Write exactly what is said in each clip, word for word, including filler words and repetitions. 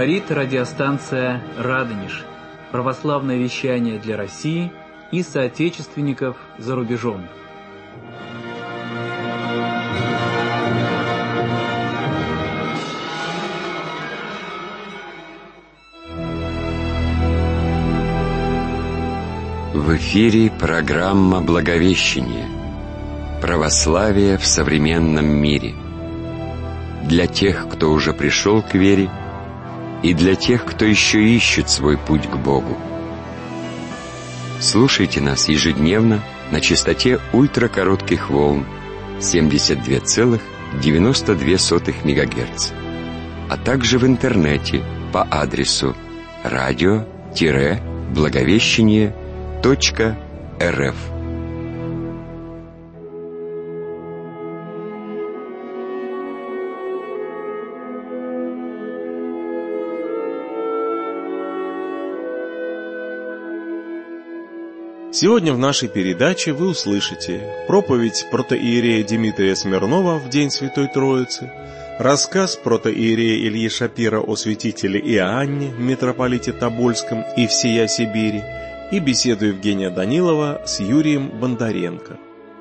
Говорит радиостанция «Радонеж». Православное вещание для России и соотечественников за рубежом. В эфире программа «Благовещение. Православие в современном мире». Для тех, кто уже пришел к вере, и для тех, кто еще ищет свой путь к Богу. Слушайте нас ежедневно на частоте ультракоротких волн семьдесят два целых девяносто две сотых мегагерца, а также в интернете по адресу радио-благовещение точка рф. Сегодня в нашей передаче вы услышите проповедь протоиерея Дмитрия Смирнова в День Святой Троицы, рассказ протоиерея Ильи Шапира о святителе Иоанне, митрополите Тобольском и всея Сибири, и беседу Евгения Данилова с Юрием Бондаренко.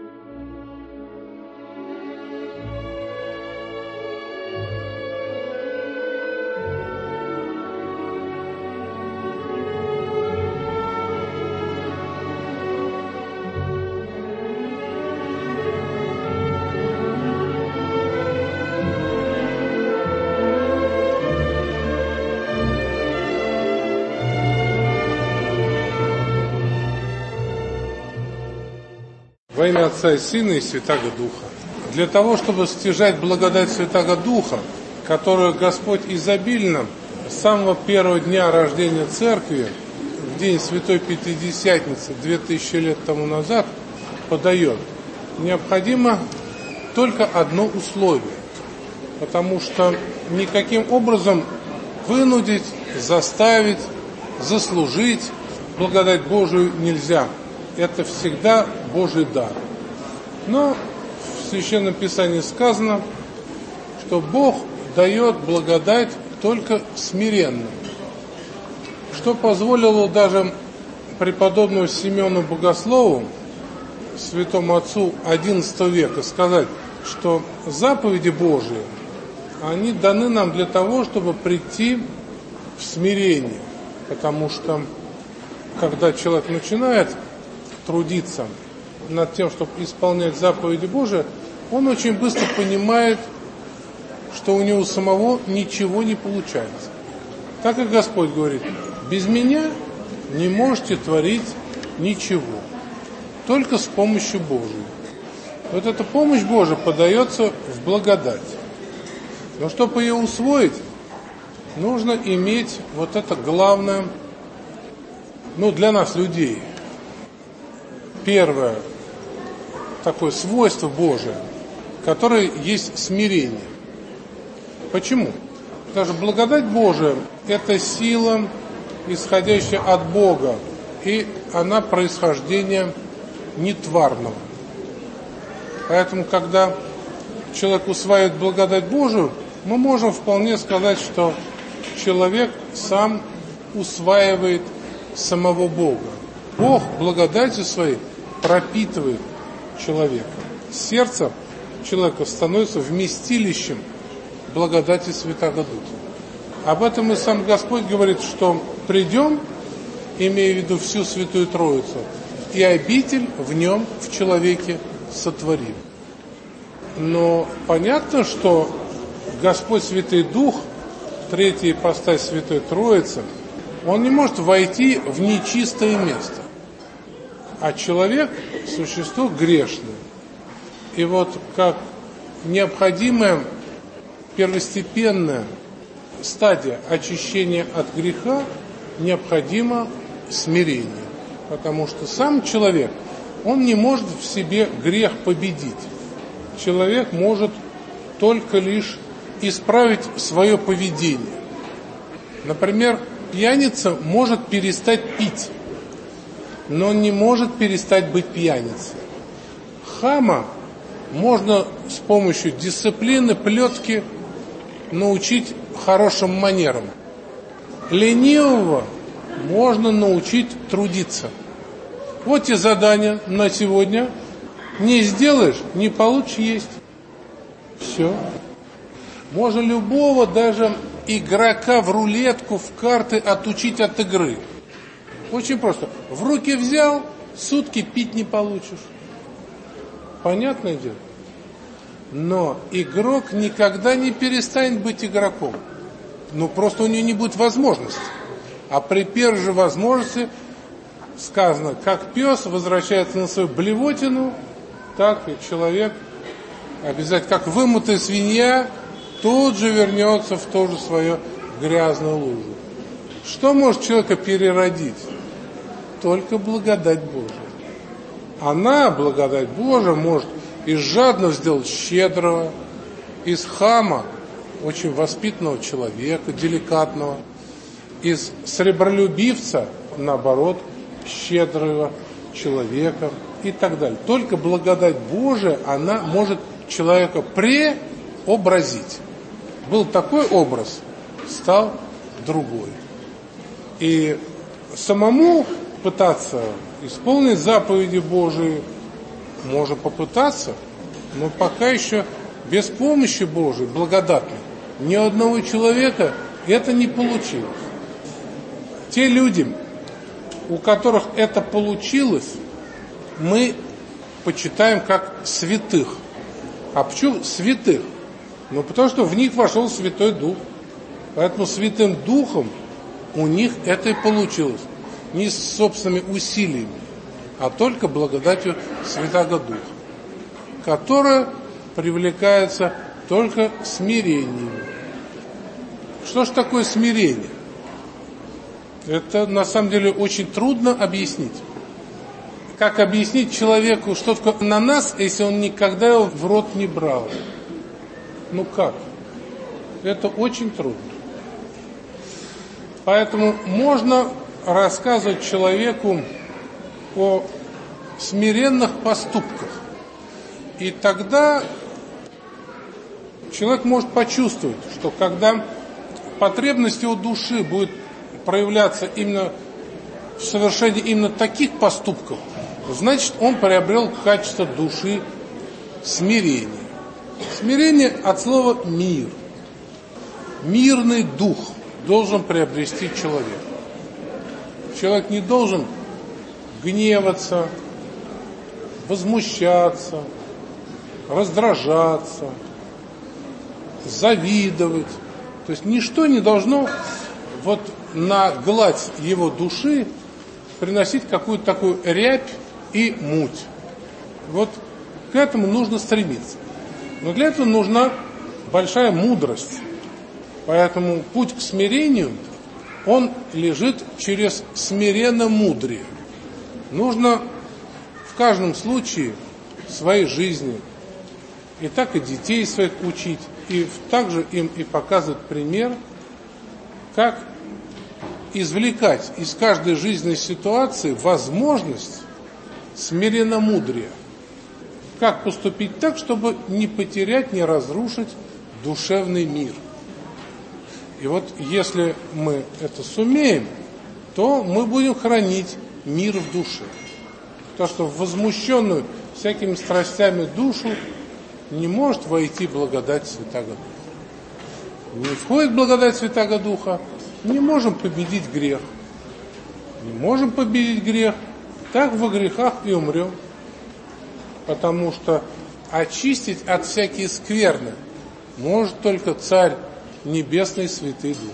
Во имя Отца и Сына и Святаго Духа. Для того, чтобы стяжать благодать Святаго Духа, которую Господь изобильно с самого первого дня рождения Церкви, в день Святой Пятидесятницы, две тысячи лет тому назад, подает, необходимо только одно условие, потому что никаким образом вынудить, заставить, заслужить благодать Божию нельзя. Это всегда Божий дар. Но в Священном Писании сказано, что Бог дает благодать только смиренным, что позволило даже преподобному Симеону Богослову, святому отцу одиннадцатого века, сказать, что заповеди Божии, они даны нам для того, чтобы прийти в смирение, потому что когда человек начинает трудиться над тем, чтобы исполнять заповеди Божии, он очень быстро понимает, что у него самого ничего не получается. Так как Господь говорит, без меня не можете творить ничего, только с помощью Божией. Вот эта помощь Божия подается в благодать. Но чтобы ее усвоить, нужно иметь вот это главное, ну, для нас, людей, первое такое свойство Божие, которое есть смирение. Почему? Потому что благодать Божия – это сила, исходящая от Бога, и она происхождение нетварного. Поэтому, когда человек усваивает благодать Божию, мы можем вполне сказать, что человек сам усваивает самого Бога. Бог благодатью своей пропитывает человека. Сердце человека становится вместилищем благодати Святаго Духа. Об этом и сам Господь говорит, что придем, имея в виду всю Святую Троицу, и обитель в нем, в человеке, сотворим. Но понятно, что Господь Святый Дух, третья ипостась Святой Троицы, он не может войти в нечистое место. А человек – существо грешное. И вот как необходимая первостепенная стадия очищения от греха необходимо смирение. Потому что сам человек, он не может в себе грех победить. Человек может только лишь исправить свое поведение. Например, пьяница может перестать пить, но он не может перестать быть пьяницей. Хама можно с помощью дисциплины, плетки научить хорошим манерам. ленивого можно научить трудиться. Вот тебе задание на сегодня. Не сделаешь, не получишь есть. Все. Можно любого, даже игрока в рулетку, в карты отучить от игры. Очень просто. В руки взял, сутки пить не получишь. Понятное дело? Но игрок никогда не перестанет быть игроком. Ну, просто у него не будет возможности. А при первой же возможности сказано, как пес возвращается на свою блевотину, так и человек обязательно, как вымытая свинья, тут же вернется в то же свое грязную лужу. Что может человека переродить? Только благодать Божия. Она, благодать Божия, может из жадного сделать щедрого, из хама очень воспитанного человека, деликатного, из сребролюбивца, наоборот, щедрого человека и так далее. Только благодать Божия, она может человека преобразить. Был такой образ, стал другой. И самому пытаться исполнить заповеди Божии можно попытаться, но пока еще без помощи Божией, благодатной, ни одного человека это не получилось. Те люди, у которых это получилось, мы почитаем как святых. А почему святых? Ну, потому что в них вошел Святой Дух. Поэтому Святым Духом у них это и получилось. Не с собственными усилиями, а только благодатью Святаго Духа, которая привлекается только смирением. Что ж такое смирение? Это на самом деле очень трудно объяснить. Как объяснить человеку, что такое ананас, если он никогда его в рот не брал? Ну как? Это очень трудно. Поэтому можно рассказывать человеку о смиренных поступках. И тогда человек может почувствовать, что когда потребность его души будет проявляться именно в совершении именно таких поступков, значит, он приобрел качество души смирения. Смирение от слова «мир». Мирный дух должен приобрести человек. Человек не должен гневаться, возмущаться, раздражаться, завидовать. То есть ничто не должно вот на гладь его души приносить какую-то такую рябь и муть. Вот к этому нужно стремиться. Но для этого нужна большая мудрость. Поэтому путь к смирению, он лежит через смиренно-мудрие. Нужно в каждом случае в своей жизни и так и детей своих учить, и также им и показывать пример, как извлекать из каждой жизненной ситуации возможность смиренно-мудрия. Как поступить так, чтобы не потерять, не разрушить душевный мир. И вот если мы это сумеем, то мы будем хранить мир в душе. Потому что в возмущенную всякими страстями душу не может войти благодать Святаго Духа. Не входит благодать Святаго Духа, не можем победить грех. Не можем победить грех, так во грехах и умрем. Потому что очистить от всяких скверны может только Царь Небесный Святый Дух.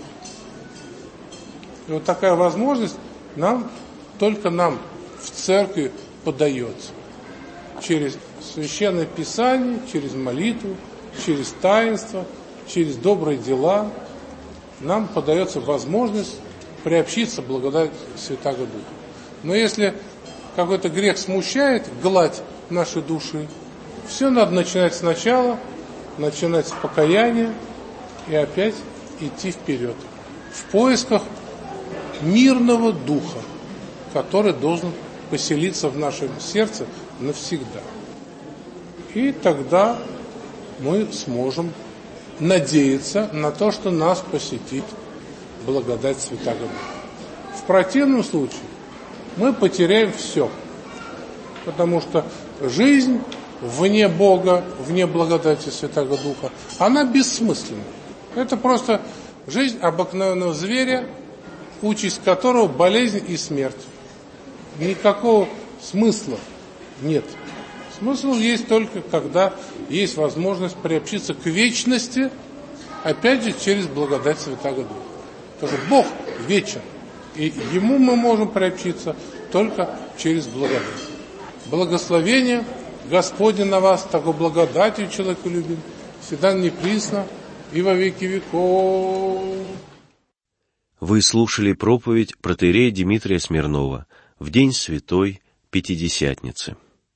И вот такая возможность нам, только нам в церкви подается. Через Священное Писание, через молитву, через таинство, через добрые дела нам подается возможность приобщиться благодати Святаго Духа. Но если какой-то грех смущает гладь нашей души, все надо начинать сначала, начинать с покаяния и опять идти вперед в поисках мирного духа, который должен поселиться в нашем сердце навсегда. И тогда мы сможем надеяться на то, что нас посетит благодать Святаго Духа. В противном случае мы потеряем все, потому что жизнь вне Бога, вне благодати Святаго Духа, она бессмысленна. Это просто жизнь обыкновенного зверя, участь которого болезнь и смерть. Никакого смысла нет. Смысл есть только, когда есть возможность приобщиться к вечности, опять же, через благодать Святаго Духа. Потому что Бог вечен, и Ему мы можем приобщиться только через благодать. Благословение Господне на вас, того благодатью человеколюбим, всегда неприсно и во веки веков. Вы слушали проповедь протоиерея Дмитрия Смирнова в день Святой Пятидесятницы.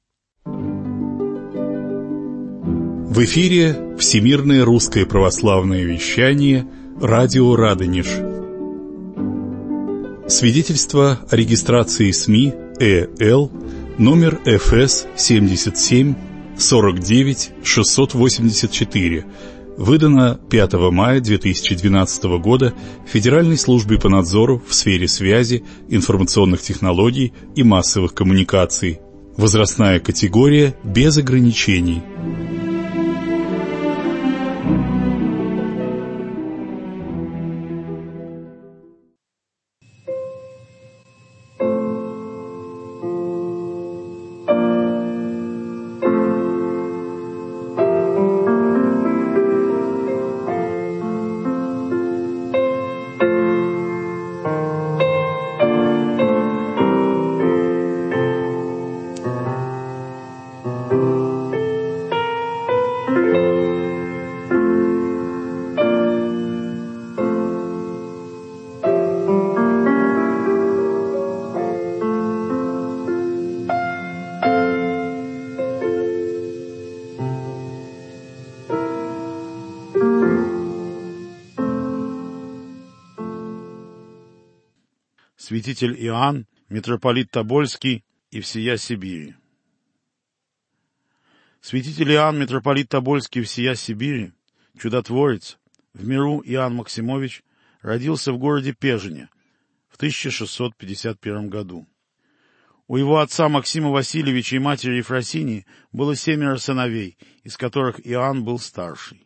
В эфире Всемирное русское православное вещание «Радио Радонеж». Свидетельство о регистрации СМИ ЭЛ номер эф эс семьдесят семь сорок девять шестьсот восемьдесят четыре, выдано пятого мая две тысячи двенадцатого года Федеральной службе по надзору в сфере связи, информационных технологий и массовых коммуникаций. Возрастная категория без ограничений. Святитель Иоанн, митрополит Тобольский и всея Сибири. Святитель Иоанн, митрополит Тобольский и всея Сибири, чудотворец, в миру Иоанн Максимович, родился в городе Пежине в тысяча шестьсот пятьдесят первом году. У его отца Максима Васильевича и матери Ефросинии было семеро сыновей, из которых Иоанн был старший.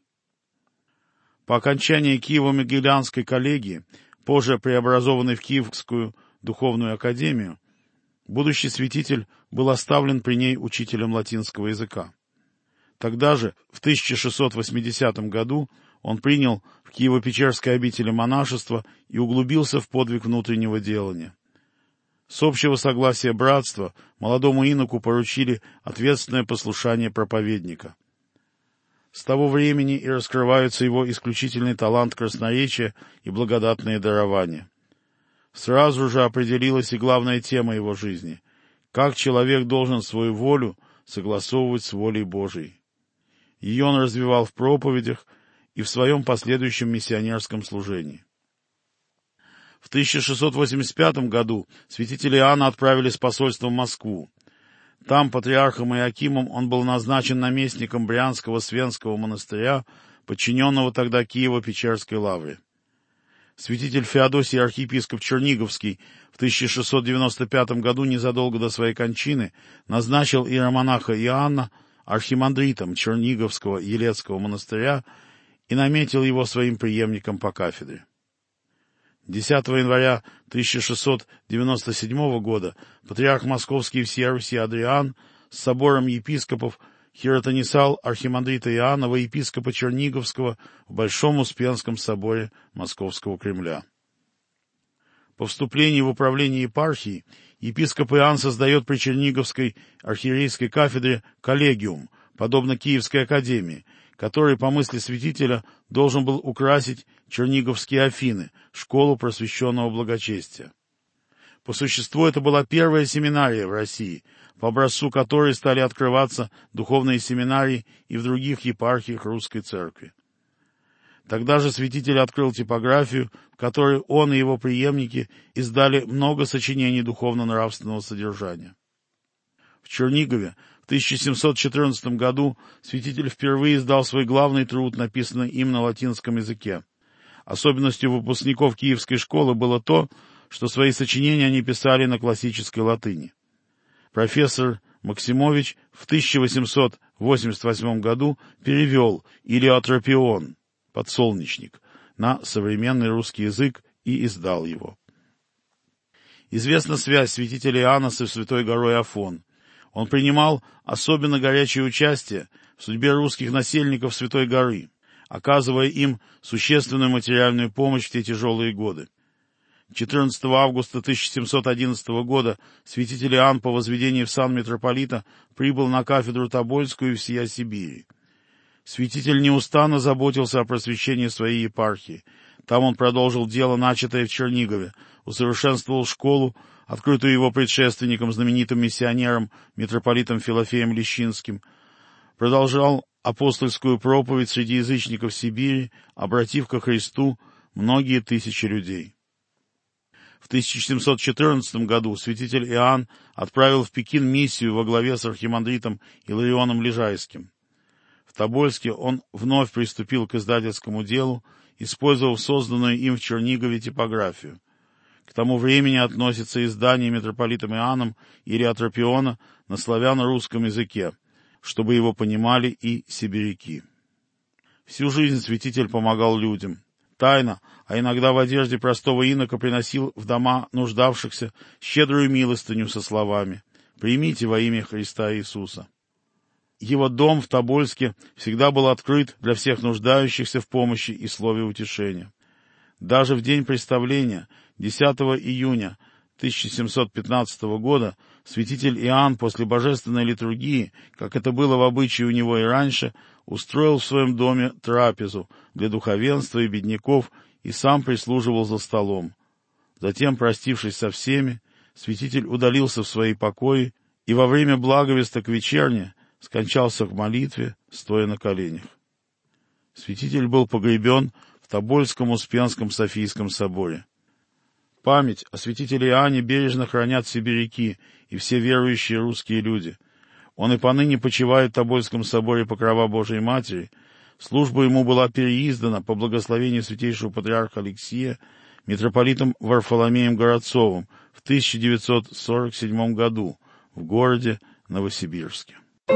По окончании Киево-Могилянской коллегии, позже преобразованной в Киевскую духовную академию, будущий святитель был оставлен при ней учителем латинского языка. Тогда же, в тысяча шестьсот восьмидесятом году, он принял в Киево-Печерской обители монашество и углубился в подвиг внутреннего делания. С общего согласия братства молодому иноку поручили ответственное послушание проповедника. С того времени и раскрываются его исключительный талант красноречия и благодатные дарования. Сразу же определилась и главная тема его жизни — как человек должен свою волю согласовывать с волей Божией. Ее он развивал в проповедях и в своем последующем миссионерском служении. В тысяча шестьсот восемьдесят пятом году святителя Иоанна отправили с посольством в Москву. Там патриархом Иоакимом он был назначен наместником Брянского Свенского монастыря, подчиненного тогда Киево-Печерской лавре. Святитель Феодосий архиепископ Черниговский в тысяча шестьсот девяносто пятом году, незадолго до своей кончины, назначил иеромонаха Иоанна архимандритом Черниговского Елецкого монастыря и наметил его своим преемником по кафедре. десятого января тысяча шестьсот девяносто седьмого года патриарх Московский и всея Руси Адриан с собором епископов хиротонисал архимандрита Иоанна во епископа Черниговского в Большом Успенском соборе Московского Кремля. По вступлении в управление епархией епископ Иоанн создает при Черниговской архиерейской кафедре коллегиум, подобно Киевской академии, который, по мысли святителя, должен был украсить Черниговские Афины, школу просвещенного благочестия. По существу это была первая семинария в России, по образцу которой стали открываться духовные семинарии и в других епархиях русской церкви. Тогда же святитель открыл типографию, в которой он и его преемники издали много сочинений духовно-нравственного содержания. В Чернигове в тысяча семьсот четырнадцатом году святитель впервые издал свой главный труд, написанный им на латинском языке, Особенностью выпускников Киевской школы было то, что свои сочинения они писали на классической латыни. Профессор Максимович в тысяча восемьсот восемьдесят восьмом году перевел «Илиотропион» «Подсолнечник» на современный русский язык и издал его. Известна связь святителя Иоанна со святой горой Афон. Он принимал особенно горячее участие в судьбе русских насельников Святой горы, оказывая им существенную материальную помощь в те тяжелые годы. четырнадцатого августа тысяча семьсот одиннадцатого года святитель Иоанн по возведении в сан митрополита прибыл на кафедру Тобольскую и всея Сибири. Святитель неустанно заботился о просвещении своей епархии. Там он продолжил дело, начатое в Чернигове, усовершенствовал школу, открытую его предшественником, знаменитым миссионером, митрополитом Филофеем Лещинским, продолжал апостольскую проповедь среди язычников Сибири, обратив ко Христу многие тысячи людей. В тысяча семьсот четырнадцатом году святитель Иоанн отправил в Пекин миссию во главе с архимандритом Иларионом Лежайским. В Тобольске он вновь приступил к издательскому делу, использовав созданную им в Чернигове типографию. К тому времени относится издание митрополитом Иоанном Илиотропиона на славяно-русском языке, чтобы его понимали и сибиряки. Всю жизнь святитель помогал людям. Тайно, а иногда в одежде простого инока, приносил в дома нуждавшихся щедрую милостыню со словами: «Примите во имя Христа Иисуса». Его дом в Тобольске всегда был открыт для всех нуждающихся в помощи и слове утешения. Даже в день представления, десятого июня тысяча семьсот пятнадцатого года, святитель Иоанн после божественной литургии, как это было в обычае у него и раньше, устроил в своем доме трапезу для духовенства и бедняков и сам прислуживал за столом. Затем, простившись со всеми, святитель удалился в свои покои и во время благовеста к вечерне скончался в молитве, стоя на коленях. Святитель был погребен в Тобольском Успенском Софийском соборе. Память о святителе Иоанне бережно хранят сибиряки и все верующие русские люди. Он и поныне почивает в Тобольском соборе Покрова Божией Матери. Служба ему была переиздана по благословению святейшего патриарха Алексия митрополитом Варфоломеем Городцовым в тысяча девятьсот сорок седьмом году в городе Новосибирске.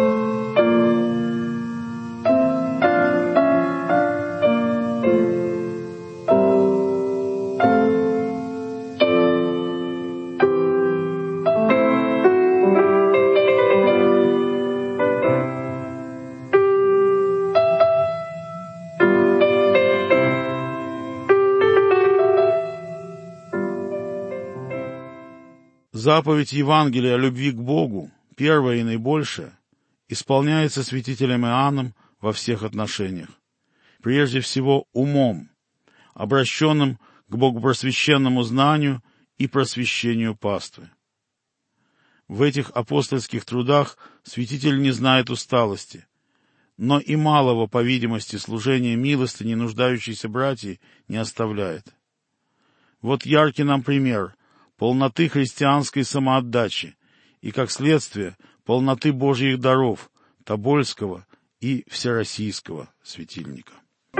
Заповедь Евангелия о любви к Богу, первая и наибольшая, исполняется святителем Иоанном во всех отношениях. Прежде всего умом, обращенным к богопросвященному знанию и просвещению паствы. В этих апостольских трудах святитель не знает усталости, но и малого, по видимости, служения милостыни нуждающейся братьи не оставляет. Вот яркий нам пример полноты христианской самоотдачи и, как следствие, полноты Божьих даров Тобольского и Всероссийского светильника.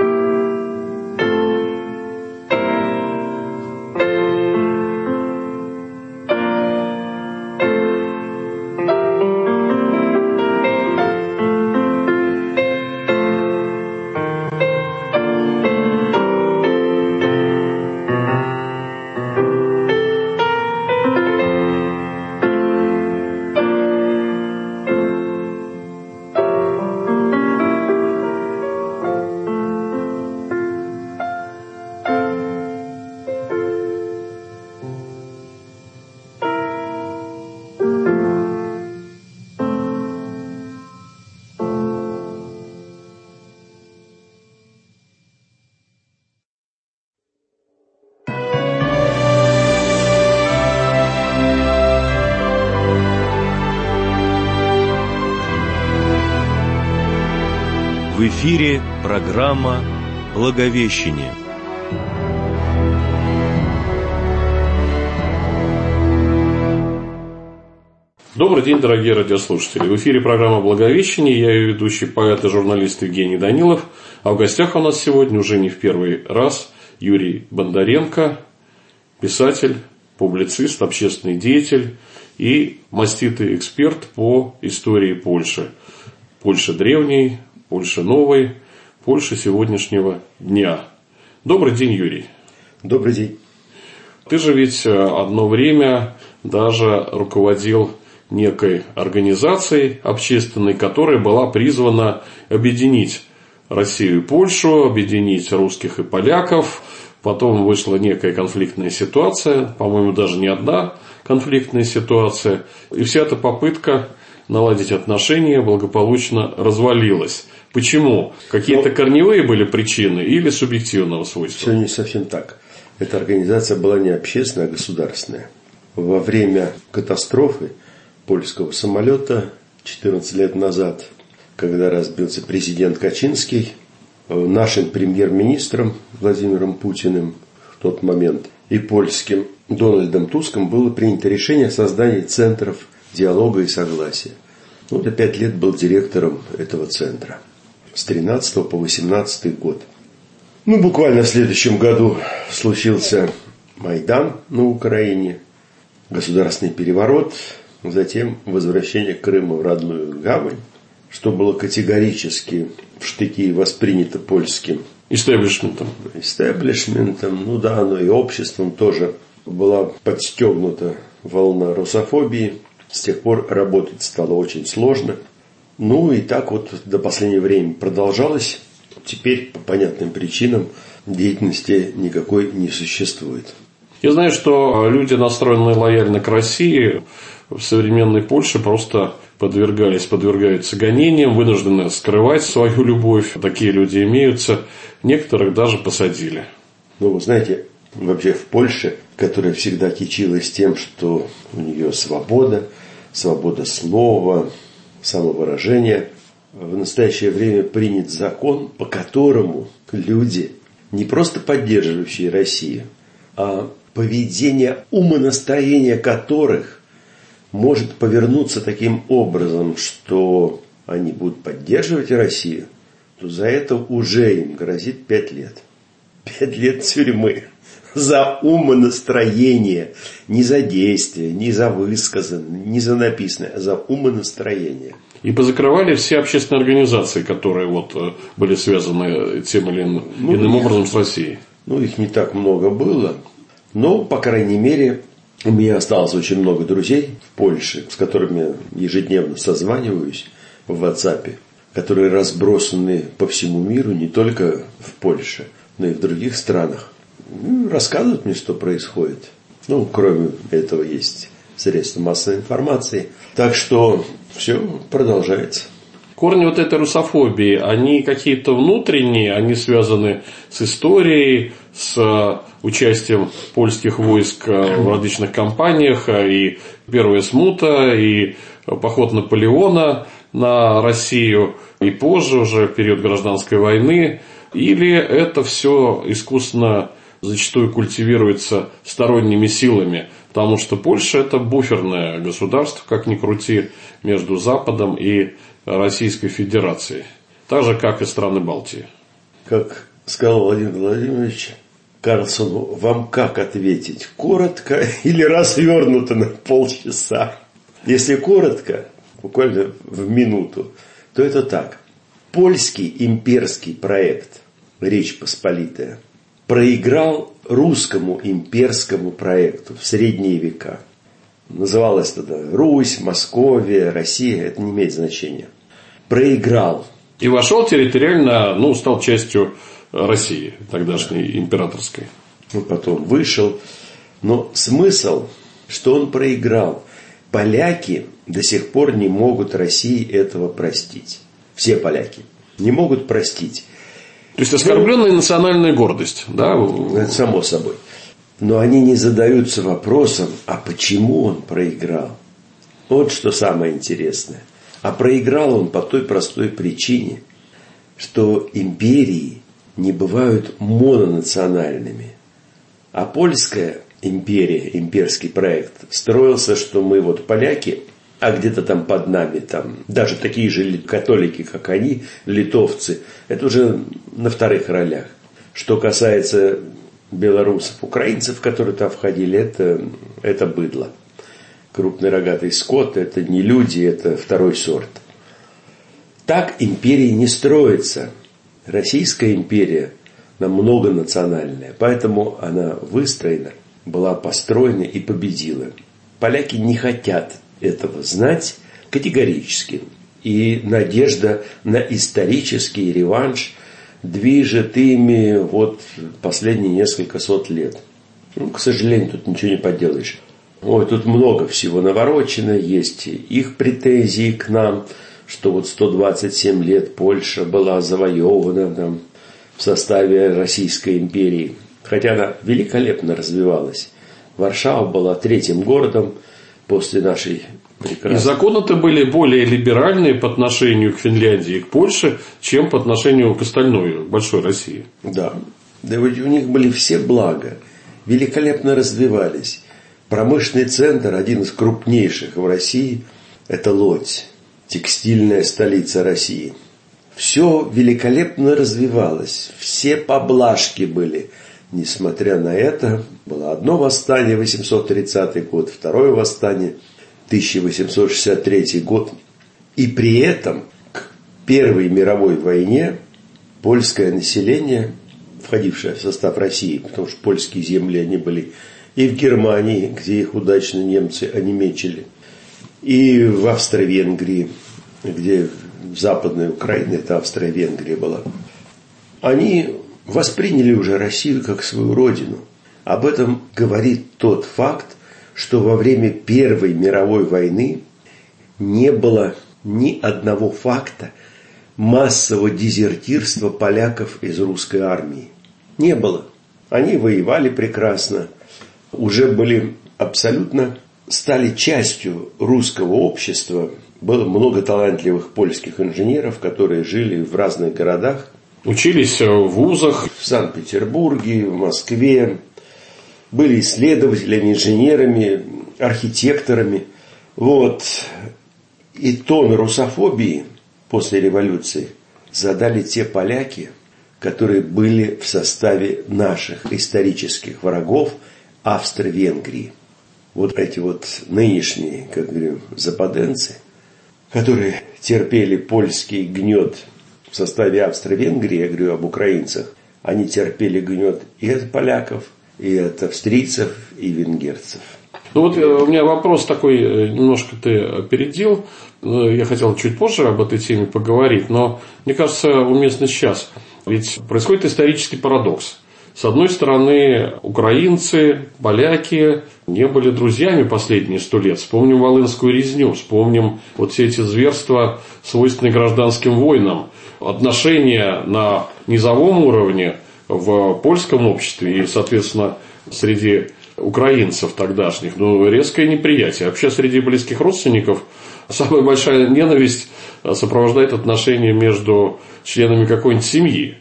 В эфире программа «Благовещение». Добрый день, дорогие радиослушатели. В эфире программа «Благовещение». Я ее ведущий, поэт и журналист Евгений Данилов. А в гостях у нас сегодня уже не в первый раз Юрий Бондаренко, писатель, публицист, общественный деятель и маститый эксперт по истории Польши. Польши древней, Польши новой, Польши сегодняшнего дня. Добрый день, Юрий. Добрый день. Ты же ведь одно время даже руководил некой организацией общественной, которая была призвана объединить Россию и Польшу, объединить русских и поляков. Потом вышла некая конфликтная ситуация, по-моему, даже не одна конфликтная ситуация. И вся эта попытка наладить отношения благополучно развалилась. Почему? Какие-то Но... корневые были причины или субъективного свойства? Все не совсем так. Эта организация была не общественная, а государственная. Во время катастрофы польского самолета четырнадцать лет назад, когда разбился президент Качинский, нашим премьер-министром Владимиром Путиным в тот момент и польским Дональдом Туском было принято решение о создании центров диалога и согласия. Он за пять лет был директором этого центра с тринадцатого по восемнадцатый год. Ну, буквально в следующем году случился Майдан на Украине, государственный переворот, затем возвращение Крыма в родную гавань, что было категорически в штыки воспринято польским истеблишментом. Истеблишментом, ну да, но и обществом тоже была подстегнута волна русофобии. С тех пор работать стало очень сложно. Ну и так вот до последнего времени продолжалось. Теперь по понятным причинам деятельности никакой не существует. Я знаю, что люди, настроенные лояльно к России, в современной Польше просто подвергались, подвергаются гонениям, вынуждены скрывать свою любовь. Такие люди имеются. Некоторых даже посадили. Ну, вы знаете, вообще в Польше, которая всегда кичилась тем, что у нее свобода, свобода слова, самовыражения, в настоящее время принят закон, по которому люди, не просто поддерживающие Россию, а поведение, умонастроение которых может повернуться таким образом, что они будут поддерживать Россию, то за это уже им грозит пять лет. Пять лет тюрьмы. За умонастроение. Не за действие, не за высказанное, не за написанное, а за умонастроение. И позакрывали все общественные организации, которые вот были связаны тем или иным, ну, иным их, образом с Россией. Ну, их не так много было. Но, по крайней мере, у меня осталось очень много друзей в Польше, с которыми ежедневно созваниваюсь в WhatsApp, которые разбросаны по всему миру, не только в Польше, но и в других странах. Ну, рассказывают мне, что происходит. Ну, кроме этого, есть средства массовой информации. Так что все продолжается. Корни вот этой русофобии, они какие-то внутренние, они связаны с историей, с участием польских войск в различных кампаниях, и Первая смута, и поход Наполеона на Россию, и позже уже период гражданской войны. Или это все искусственно зачастую культивируется сторонними силами, потому что Польша – это буферное государство, как ни крути, между Западом и Российской Федерацией, так же, как и страны Балтии. Как сказал Владимир Владимирович Карлсону, вам как ответить? Коротко или развернуто на полчаса? Если коротко, буквально в минуту, то это так. Польский имперский проект «Речь Посполитая» проиграл русскому имперскому проекту в средние века. Называлась тогда Русь, Московия, Россия, это не имеет значения. Проиграл. И вошел территориально, ну, стал частью России, тогдашней императорской. Ну, потом вышел. Но смысл, что он проиграл. Поляки до сих пор не могут России этого простить. Все поляки не могут простить. То есть оскорбленная национальная гордость, да? Это само собой. Но они не задаются вопросом, а почему он проиграл? Вот что самое интересное. А проиграл он по той простой причине, что империи не бывают мононациональными. А польская империя, имперский проект, строился, что мы вот поляки, а где-то там под нами, там, даже такие же католики, как они, литовцы, это уже на вторых ролях. Что касается белорусов, украинцев, которые там входили, это, это быдло. Крупный рогатый скот – это не люди, это второй сорт. Так империи не строится. Российская империя многонациональная, поэтому она выстроена, была построена и победила. Поляки не хотят этого знать категорически. И надежда на исторический реванш движет ими вот последние несколько сот лет. Ну, к сожалению, тут ничего не поделаешь. Ой, тут много всего наворочено, есть их претензии к нам, что вот сто двадцать семь лет Польша была завоевана там, в составе Российской империи. Хотя она великолепно развивалась. Варшава была третьим городом после нашей прекрасной... И законы-то были более либеральные по отношению к Финляндии и к Польше, чем по отношению к остальной большой России. Да. Да ведь у них были все блага. Великолепно развивались. Промышленный центр, один из крупнейших в России, это Лодзь, текстильная столица России. Все великолепно развивалось, все поблажки были. Несмотря на это, было одно восстание, восемьсот тридцатый год, второе восстание, тысяча восемьсот шестьдесят третий год. И при этом к Первой мировой войне польское население, входившее в состав России, потому что польские земли они были и в Германии, где их удачно немцы онемечили, и в Австро-Венгрии, где в Западной Украине, это Австро-Венгрия была, они восприняли уже Россию как свою родину. Об этом говорит тот факт, что во время Первой мировой войны не было ни одного факта массового дезертирства поляков из русской армии. Не было. Они воевали прекрасно, уже были абсолютно, стали частью русского общества. Было много талантливых польских инженеров, которые жили в разных городах. Учились в вузах. В Санкт-Петербурге, в Москве. Были исследователями, инженерами, архитекторами. Вот. И тон русофобии после революции задали те поляки, которые были в составе наших исторических врагов Австро-Венгрии. Вот эти вот нынешние, как говорю, западенцы, которые терпели польский гнет в составе Австро-Венгрии, я говорю об украинцах, они терпели гнет и от поляков, и от австрийцев, и венгерцев. Ну вот у меня вопрос такой, немножко ты опередил, я хотел чуть позже об этой теме поговорить, но мне кажется уместно сейчас. Ведь происходит исторический парадокс. С одной стороны, украинцы, поляки не были друзьями последние сто лет. Вспомним Волынскую резню, вспомним вот все эти зверства, свойственные гражданским войнам. Отношения на низовом уровне в польском обществе и, соответственно, среди украинцев тогдашних, ну, резкое неприятие. Вообще, среди близких родственников самая большая ненависть сопровождает отношения между членами какой-нибудь семьи.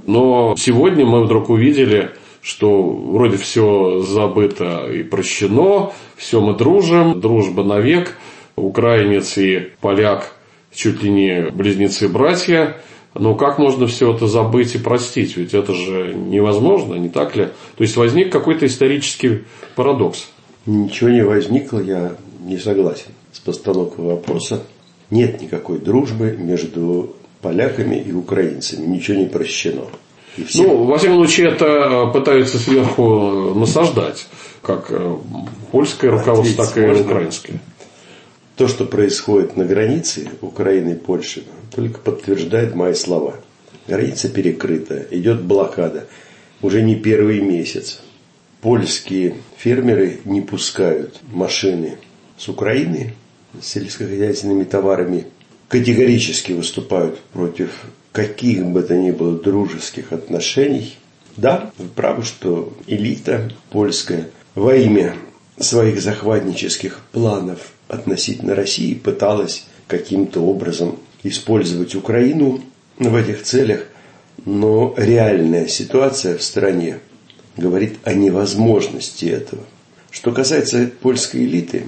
Но сегодня мы вдруг увидели, что вроде все забыто и прощено, все мы дружим, дружба навек, украинец и поляк чуть ли не близнецы-братья. Но как можно все это забыть и простить? Ведь это же невозможно, не так ли? То есть возник какой-то исторический парадокс. Ничего не возникло, я не согласен с постановкой вопроса. Нет никакой дружбы между поляками и украинцами. Ничего не прощено. Все... Ну, во всяком случае, это пытаются сверху насаждать. Как польское руководство, так и украинское. То, что происходит на границе Украины и Польши, только подтверждает мои слова. Граница перекрыта, идет блокада. Уже не первый месяц. Польские фермеры не пускают машины с Украины с сельскохозяйственными товарами. Категорически выступают против каких бы то ни было дружеских отношений. Да, вы правы, что элита польская во имя своих захватнических планов относительно России пыталась каким-то образом использовать Украину в этих целях, но реальная ситуация в стране говорит о невозможности этого. Что касается польской элиты,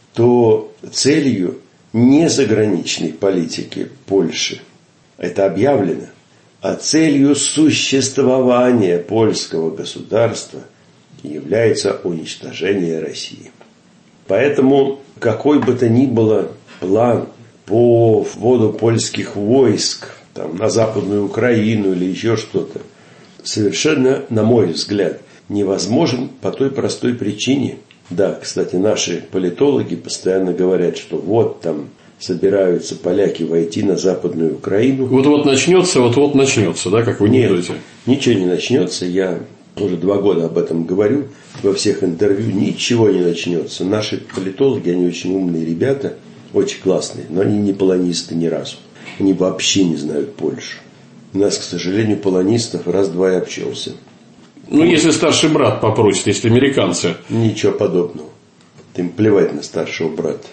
то целью не заграничной политики Польши, это объявлено, А целью существования польского государства является уничтожение России. Поэтому какой бы то ни было план по вводу польских войск там, на Западную Украину или еще что-то, совершенно, на мой взгляд, невозможен по той простой причине. Да, кстати, наши политологи постоянно говорят, что вот там собираются поляки войти на Западную Украину. Вот-вот начнется, вот-вот начнется, да, как вы не говорите? Ничего не начнется. Я уже два года об этом говорю во всех интервью. Ничего не начнется. Наши политологи, они очень умные ребята, очень классные, но они не полонисты ни разу. Они вообще не знают Польшу. У нас, к сожалению, полонистов раз-два и обчелся. Ну, если старший брат попросит, если американцы. Ничего подобного. Им плевать на старшего брата.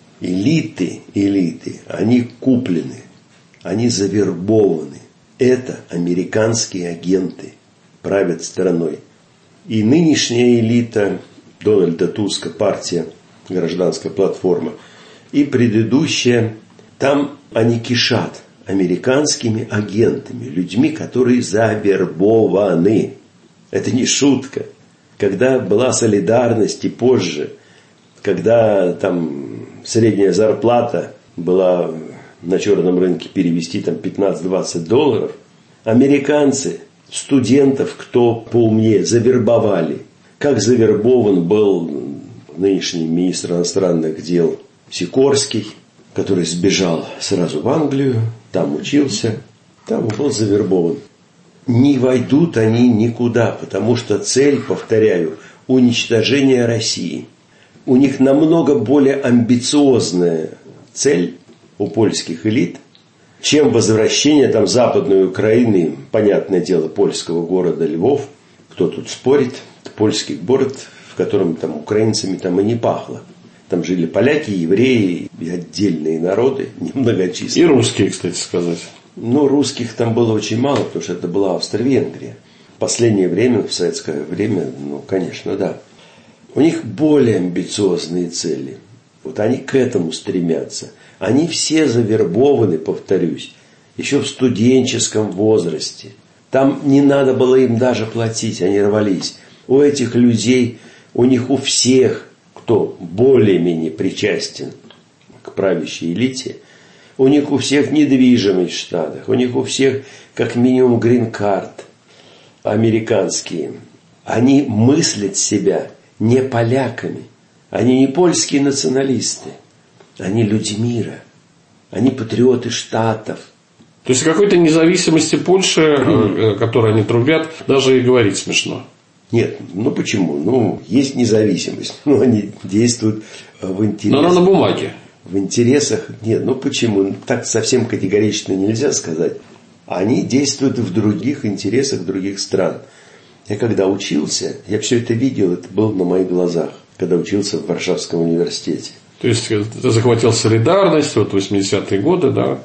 Элиты, элиты, они куплены, они завербованы. Это американские агенты правят страной. И нынешняя элита Дональда Туска, партия, гражданская платформа, и предыдущая, там они кишат американскими агентами, людьми, которые завербованы. Это не шутка. Когда была солидарность и позже, когда там средняя зарплата была на черном рынке перевести там пятнадцать-двадцать долларов, американцы, студентов, кто поумнее, завербовали. Как завербован был нынешний министр иностранных дел Сикорский, который сбежал сразу в Англию, там учился, там был завербован. Не войдут они никуда, потому что цель, повторяю, уничтожение России. У них намного более амбициозная цель у польских элит, чем возвращение там Западной Украины, понятное дело, польского города Львов. Кто тут спорит? Это польский город, в котором там украинцами там и не пахло. Там жили поляки, евреи и отдельные народы, немногочисленные. И русские, кстати сказать. Ну, русских там было очень мало, потому что это была Австро-Венгрия. В последнее время, в советское время, ну, конечно, да. У них более амбициозные цели. Вот они к этому стремятся. Они все завербованы, повторюсь, еще в студенческом возрасте. Там не надо было им даже платить, они рвались. У этих людей, у них у всех, кто более-менее причастен к правящей элите, у них у всех недвижимость в Штатах, у них у всех как минимум грин-карт американские. Они мыслят себя не поляками, они не польские националисты, они люди мира, они патриоты Штатов. То есть о какой-то независимости Польши, которой они трубят, даже и говорить смешно. Нет, ну почему? Ну, есть независимость, но они действуют в интересах. Но она на бумаге. В интересах, нет, ну почему? Так совсем категорично нельзя сказать. Они действуют в других интересах других стран. Я когда учился, я все это видел, это было на моих глазах, когда учился в Варшавском университете. То есть ты захватил солидарность, вот восьмидесятые годы, да?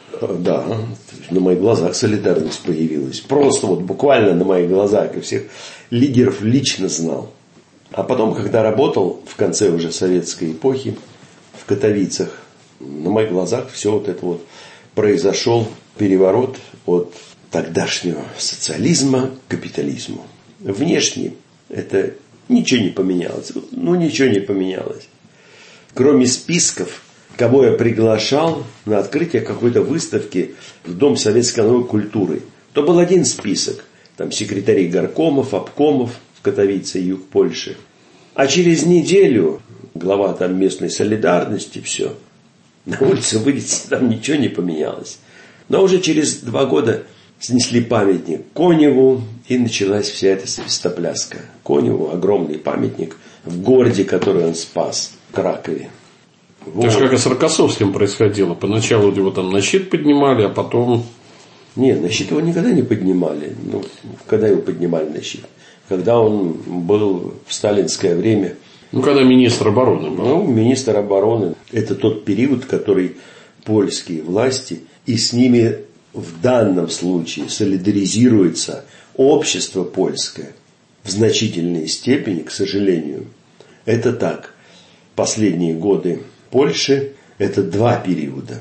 Да, на моих глазах солидарность появилась. Просто вот буквально на моих глазах. И всех лидеров лично знал. А потом, когда работал в конце уже советской эпохи в Катовицах, на моих глазах все вот это вот произошел переворот от тогдашнего социализма к капитализму. Внешне это ничего не поменялось. Ну, ничего не поменялось. Кроме списков, кого я приглашал на открытие какой-то выставки в Дом советской новой культуры, то был один список. Там секретарей горкомов, обкомов в Катовице, юг Польши. А через неделю глава там местной солидарности, все. На улице выйдете, там ничего не поменялось. Но уже через два года снесли памятник Коневу, и началась вся эта свистопляска. Коневу огромный памятник в городе, который он спас, в Кракове. Вот. Это же как и с Рокоссовским происходило. Поначалу его там на щит поднимали, а потом... Нет, на щит его никогда не поднимали. Ну, когда его поднимали на щит? Когда он был в сталинское время. Ну, когда министр обороны был. Ну, министр обороны. Это тот период, который польские власти, и с ними в данном случае солидаризируется общество польское в значительной степени, к сожалению. Это так. Последние годы Польши – это два периода.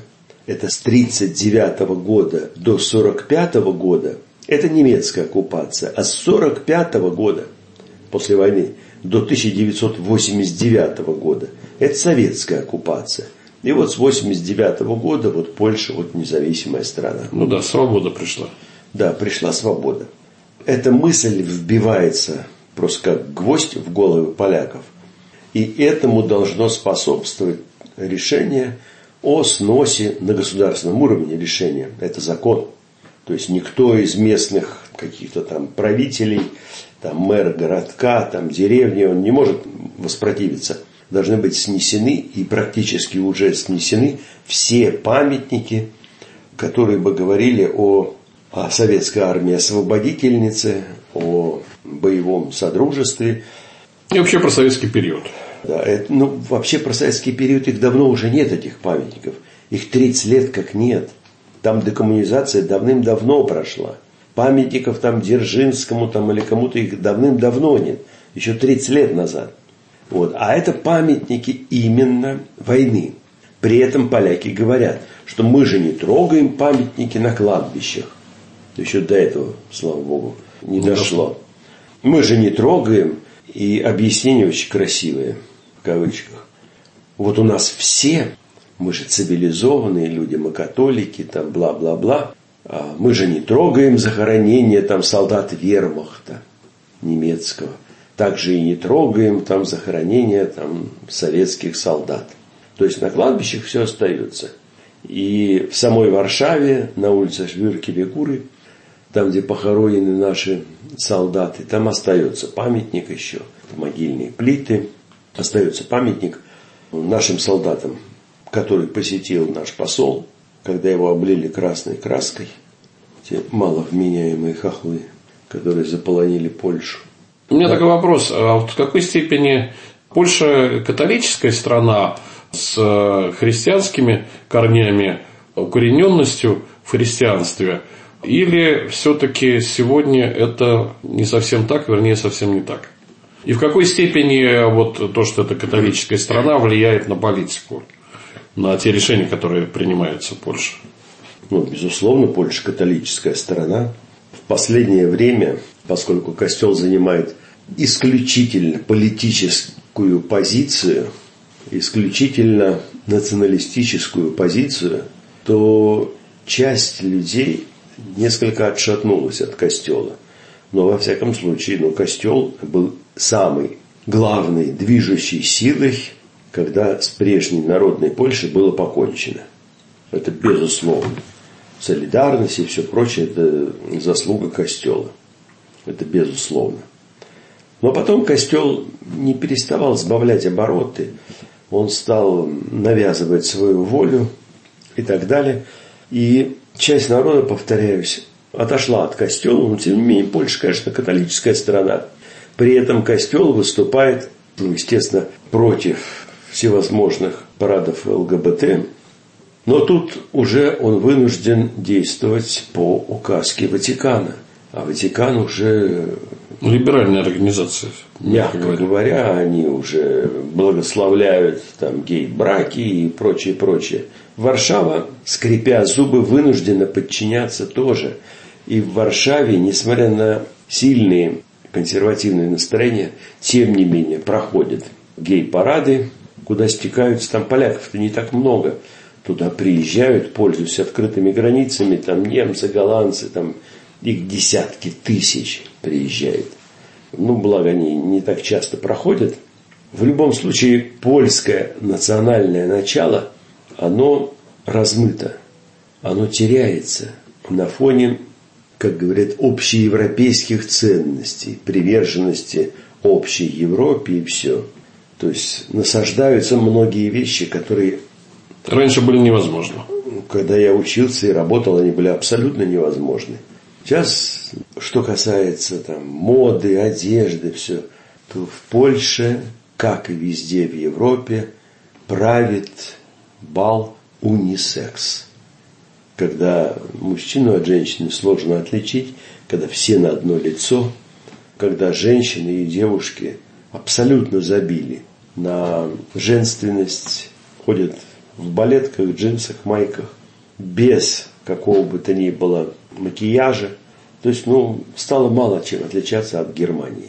это с тридцать девятого года до сорок пятого года, это немецкая оккупация, а с сорок пятого года после войны до тысяча девятьсот восемьдесят девятого года это советская оккупация. И вот с восемьдесят девятого года вот Польша вот независимая страна. Ну да, свобода пришла. Да, пришла свобода. Эта мысль вбивается просто как гвоздь в головы поляков. И этому должно способствовать решение о сносе на государственном уровне решения. Это закон. То есть никто из местных каких-то там правителей, там мэр городка, там деревни, он не может воспротивиться. Должны быть снесены и практически уже снесены все памятники, которые бы говорили о, о советской армии освободительнице, о боевом содружестве. И вообще про советский период. Да, это, ну, вообще про советский период их давно уже нет, этих памятников. Их тридцать лет как нет. Там декоммунизация давным-давно прошла. Памятников там Дзержинскому там, или кому-то их давным-давно нет. Еще тридцать лет назад. Вот. А это памятники именно войны. При этом поляки говорят, что мы же не трогаем памятники на кладбищах. Еще до этого, слава богу, не дошло. Мы же не трогаем. И объяснения очень красивые, в кавычках. Вот у нас все, мы же цивилизованные люди, мы католики, там бла-бла-бла. А мы же не трогаем захоронения там солдат вермахта немецкого. Также и не трогаем там захоронения там советских солдат. То есть на кладбищах все остается. И в самой Варшаве, на улице Швирки-Вегуры, там, где похоронены наши солдаты, там остается памятник еще, могильные плиты, остается памятник нашим солдатам, который посетил наш посол, когда его облили красной краской, те маловменяемые хохлы, которые заполонили Польшу. У меня да. такой вопрос. А вот в какой степени Польша католическая страна с христианскими корнями, укорененностью в христианстве, или все-таки сегодня это не совсем так, вернее, совсем не так? И в какой степени вот то, что это католическая страна, влияет на политику, на те решения, которые принимаются в Польше? Ну, безусловно, Польша католическая страна. В последнее время, поскольку Костел занимает исключительно политическую позицию, исключительно националистическую позицию, то часть людей несколько отшатнулась от Костела. Но во всяком случае, ну, Костел был самой главной движущей силой, когда с прежней народной Польшей было покончено. Это безусловно. Солидарность и все прочее – это заслуга Костела. Это безусловно. Но потом Костел не переставал сбавлять обороты. Он стал навязывать свою волю и так далее. И часть народа, повторяюсь, отошла от Костела. Но тем не менее, Польша, конечно, католическая страна. При этом Костел выступает, ну, естественно, против всевозможных парадов ЛГБТ. Но тут уже он вынужден действовать по указке Ватикана. А Ватикан уже... Либеральная организация. Мягко говоря. говоря, они уже благословляют там гей-браки и прочее, прочее. Варшава, скрипя зубы, вынуждена подчиняться тоже. И в Варшаве, несмотря на сильные консервативные настроения, тем не менее проходят гей-парады, куда стекаются, там поляков-то не так много. Туда приезжают, пользуясь открытыми границами, там немцы, голландцы, там их десятки тысяч приезжают. Ну, благо они не так часто проходят. В любом случае, польское национальное начало, оно размыто, оно теряется на фоне, как говорят, общеевропейских ценностей, приверженности общей Европе и все. То есть насаждаются многие вещи, которые... Раньше были невозможны. Когда я учился и работал, они были абсолютно невозможны. Сейчас, что касается там, моды, одежды, все, то в Польше, как и везде в Европе, правит бал унисекс. Когда мужчину от женщины сложно отличить, когда все на одно лицо, когда женщины и девушки абсолютно забили на женственность, ходят в балетках, джинсах, майках, без какого бы то ни было макияжа. То есть, ну, стало мало чем отличаться от Германии.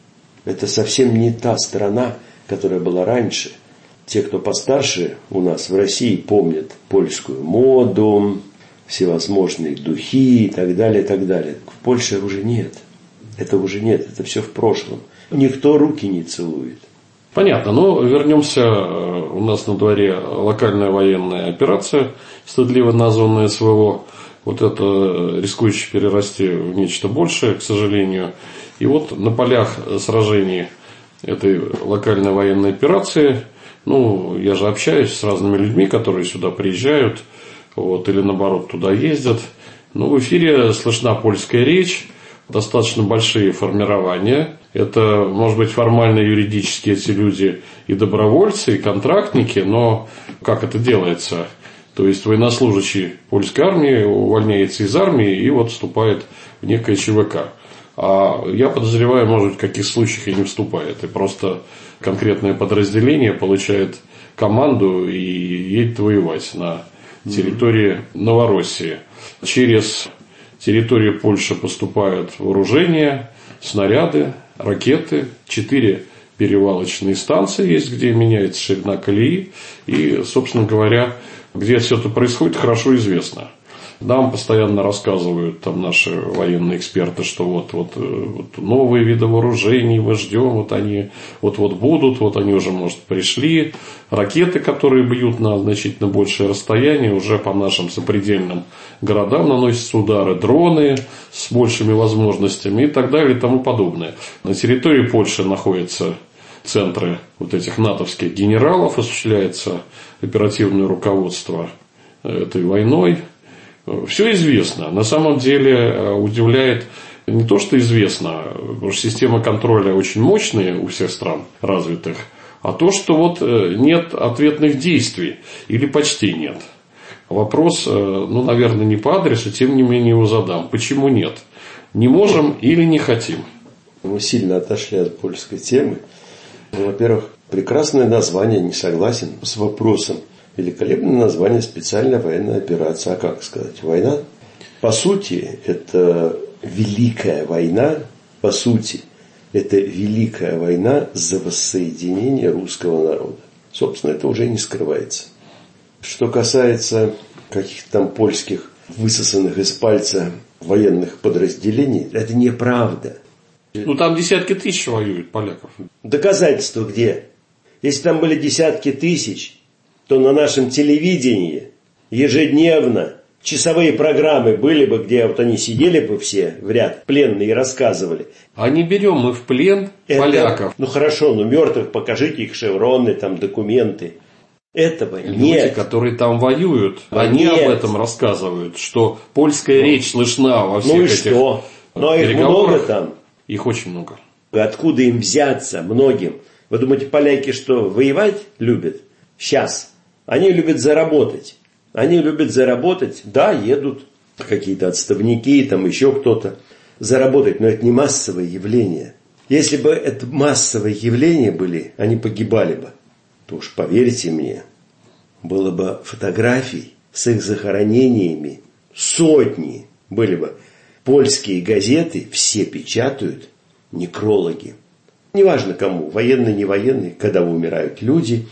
Это совсем не та страна, которая была раньше. Те, кто постарше у нас в России, помнят польскую моду, всевозможные духи и так далее, и так далее. В Польше уже нет. Этого уже нет, это все в прошлом. Никто руки не целует. Понятно, но вернемся. У нас на дворе локальная военная операция, стыдливо названная СВО. Вот это рискующее перерасти в нечто большее, к сожалению. И вот на полях сражений этой локальной военной операции, ну, я же общаюсь с разными людьми, которые сюда приезжают, вот, или наоборот туда ездят. Ну, в эфире слышна польская речь, достаточно большие формирования. Это, может быть, формально юридически эти люди и добровольцы, и контрактники, но как это делается? То есть военнослужащий польской армии увольняется из армии и вот вступает в некое ЧВК. А я подозреваю, может быть, в каких случаях и не вступает. И просто конкретное подразделение получает команду и едет воевать на территории Новороссии. Через территорию Польши поступают вооружения, снаряды, ракеты, четыре перевалочные станции есть, где меняется ширина колеи. И, собственно говоря, где все это происходит, хорошо известно. Нам постоянно рассказывают там наши военные эксперты, что вот, вот, вот новые виды вооружений мы ждем, вот они вот-вот будут, вот они уже, может, пришли. Ракеты, которые бьют на значительно большее расстояние, уже по нашим сопредельным городам наносятся удары, дроны с большими возможностями и так далее и тому подобное. На территории Польши находятся центры вот этих натовских генералов, осуществляется оперативное руководство этой войной. Все известно. На самом деле удивляет не то, что известно, потому что система контроля очень мощная у всех стран развитых, а то, что вот нет ответных действий или почти нет. Вопрос, ну, наверное, не по адресу, тем не менее его задам. Почему нет? Не можем или не хотим? Мы сильно отошли от польской темы. Во-первых, прекрасное название, не согласен с вопросом. Великолепное название специальная военная операция. А как сказать? Война? По сути, это великая война. По сути, это великая война за воссоединение русского народа. Собственно, это уже не скрывается. Что касается каких-то там польских высосанных из пальца военных подразделений, это неправда. Ну, там десятки тысяч воюют поляков. Доказательства где? Если там были десятки тысяч, то на нашем телевидении ежедневно часовые программы были бы, где вот они сидели бы все в ряд, пленные, и рассказывали. А не берем мы в плен это, поляков. Ну хорошо, но мертвых покажите их шевроны, там документы. Этого Люди, нет. которые там воюют, а они нет. Об этом рассказывают, что польская ну, речь слышна во всех ну и этих что? Но их много там. Их очень много. Откуда им взяться многим? Вы думаете, поляки что, воевать любят? Сейчас. Они любят заработать. Они любят заработать. Да, едут какие-то отставники, там еще кто-то. Заработать, но это не массовое явление. Если бы это массовое явление были, они погибали бы. То уж поверьте мне, было бы фотографий с их захоронениями. Сотни были бы. Польские газеты все печатают некрологи. Неважно кому, военные, не военные, когда умирают люди.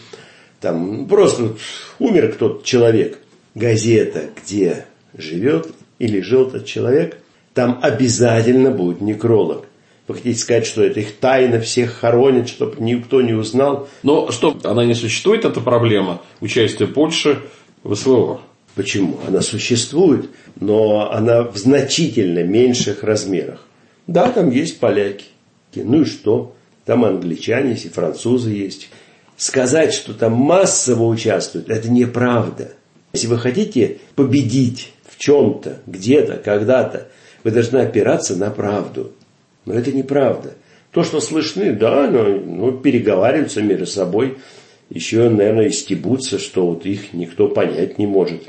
Там просто умер кто-то человек. Газета, где живет или жил этот человек, там обязательно будет некролог. Вы хотите сказать, что это их тайна, всех хоронят, чтобы никто не узнал? Но что, она не существует, эта проблема участия Польши в СВО? Почему? Она существует, но она в значительно меньших размерах. Да, там есть поляки. Ну и что? Там англичане есть, и французы есть. Сказать, что там массово участвуют, это неправда. Если вы хотите победить в чем-то, где-то, когда-то, вы должны опираться на правду. Но это неправда. То, что слышны, да, но, ну, переговариваются между собой. Еще, наверное, и стебутся, что вот их никто понять не может.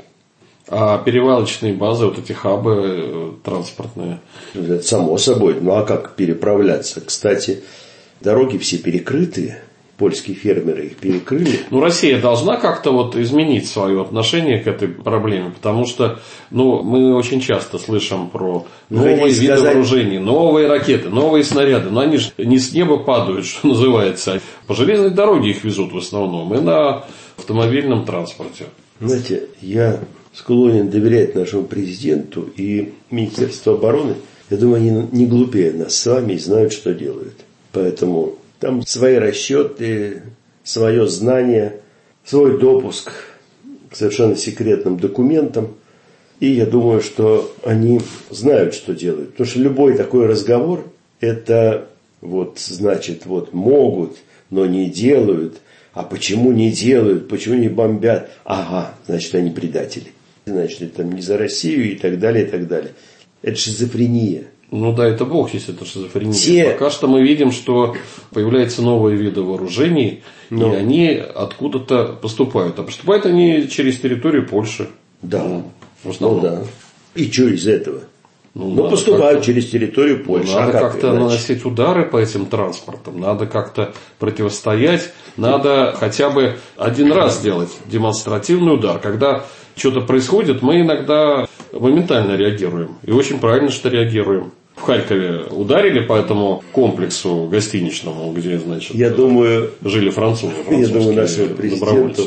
А перевалочные базы, вот эти хабы транспортные? Это само собой. Ну а как переправляться? Кстати, дороги все перекрыты. польские фермеры их перекрыли. Ну, Россия должна как-то вот изменить свое отношение к этой проблеме, потому что, ну, мы очень часто слышим про новые виды сказать... вооружений, новые ракеты, новые снаряды, но они же не с неба падают, что называется, по железной дороге их везут в основном, и на автомобильном транспорте. Знаете, я склонен доверять нашему президенту и Министерству обороны. Я думаю, они не глупее нас с вами и знают, что делают. Поэтому там свои расчеты, свое знание, свой допуск к совершенно секретным документам. И я думаю, что они знают, что делают. Потому что любой такой разговор, это вот значит, вот могут, но не делают. А почему не делают, почему не бомбят? Ага, значит, они предатели. Значит, это не за Россию и так далее, и так далее. Это шизофрения. Ну да, это бог, если это шизофрения. Те... Пока что мы видим, что появляются новые виды вооружений, Но... и они откуда-то поступают. А поступают они через территорию Польши. Да. Ну, в основном. Ну да. И что из этого? Ну, ну поступают через территорию Польши. Ну, надо а как-то как наносить удары по этим транспортам, надо как-то противостоять, надо хотя бы один раз сделать демонстративный удар. Когда что-то происходит, мы иногда моментально реагируем. И очень правильно, что реагируем. В Харькове ударили по этому комплексу гостиничному, где, значит, я думаю, жили французы. Я думаю, нашему президенту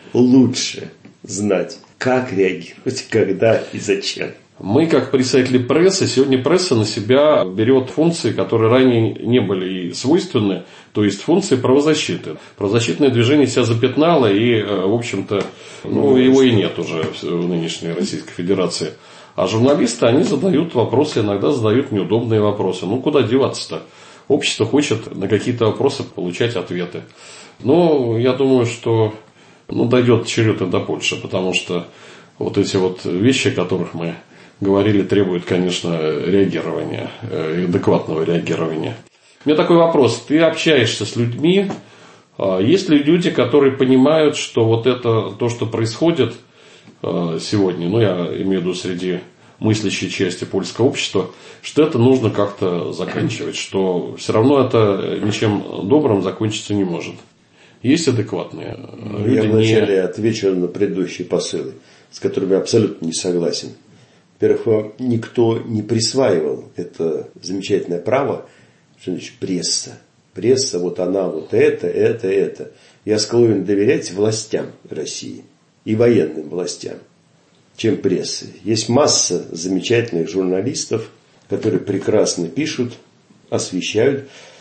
лучше знать, как реагировать, когда и зачем. Мы, как представители прессы, сегодня пресса на себя берет функции, которые ранее не были и свойственны, то есть функции правозащиты. Правозащитное движение себя запятнало, и, в общем-то, ну, его и нет уже в нынешней Российской Федерации. А журналисты, они задают вопросы, иногда задают неудобные вопросы. Ну, куда деваться-то? Общество хочет на какие-то вопросы получать ответы. Но я думаю, что ну, дойдет черед и до Польши, потому что вот эти вот вещи, о которых мы говорили, требуют, конечно, реагирования, адекватного реагирования. У меня такой вопрос. Ты общаешься с людьми. Есть ли люди, которые понимают, что вот это, то, что происходит сегодня, ну, я имею в виду среди мыслящей части польского общества, что это нужно как-то заканчивать, что все равно это ничем добрым закончиться не может. Есть адекватные люди? Я вначале не... отвечу на предыдущие посылы, с которыми я абсолютно не согласен. Во-первых, никто не присваивал это замечательное право, что значит пресса. Пресса, вот она, вот это, это, это. Я склонен доверять властям России и военным властям, чем прессе. Есть масса замечательных журналистов, которые прекрасно пишут, освещают